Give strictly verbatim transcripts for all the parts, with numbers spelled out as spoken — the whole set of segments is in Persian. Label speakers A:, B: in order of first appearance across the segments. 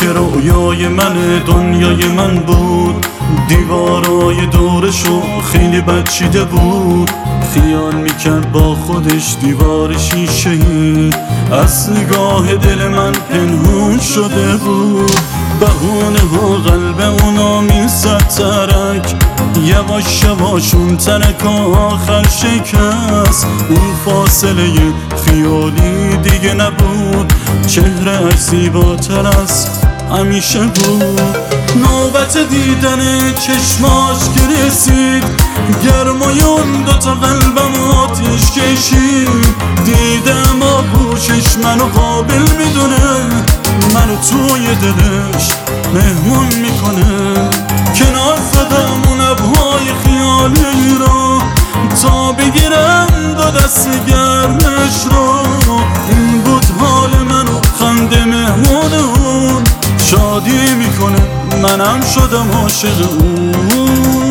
A: که رویای من دنیای من بود، دیوارای دورشو خیلی بچیده بود. خیال میکرد با خودش دیوار شیشه‌ای از نگاه دل من پنهون شده بود. بهونه و قلب اونا میزد ترک، یواش یواش اون ترک آخر شکست. اون فاصله خیالی دیگه نبود، چهره اش زیباتر از همیشه بود. نوبت دیدن چشماش که رسید، گرمای اون دوتا قلبم آتیش کشید. دیدم آغوشش منو قابل میدونه، منو توی دلش مهمون میکنه. کنار زدم اون ابرهای خیالی رو تا بگیرم دو دست گرمش رو. این بود حال منو، خنده مهمون اون، شادی میکنه منم شدم عاشق اون.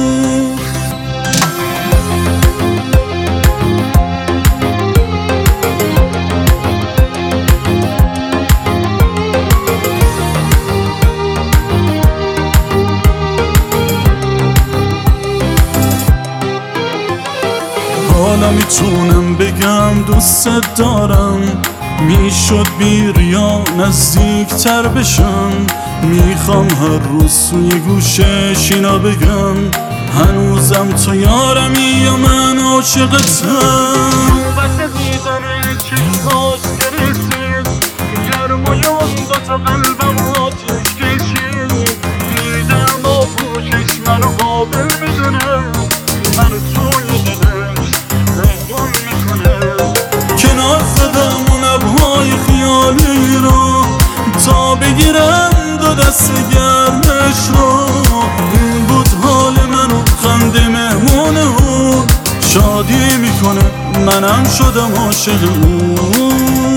A: حالا میتونم بگم دوست دارم، میشد بیریا نزدیک تر بشم. میخوام هر روز توی گوشش اینا بگم، هنوزم تو یارمی یا من عاشقتم.
B: نوبت دیدن چشماش که رسید، گرمای اون دوتا قلبم آتیش کشید. دیدم آغوشش منو قابل میدونه، منو توی دلش مهمون میکنه.
A: کنار زدم اون ابرهای خیالی رو تا بگیرم دو دست گرمش رو. این بود حال منو، خنده مهمون اون، شادی میکنه منم شدم عاشق اون.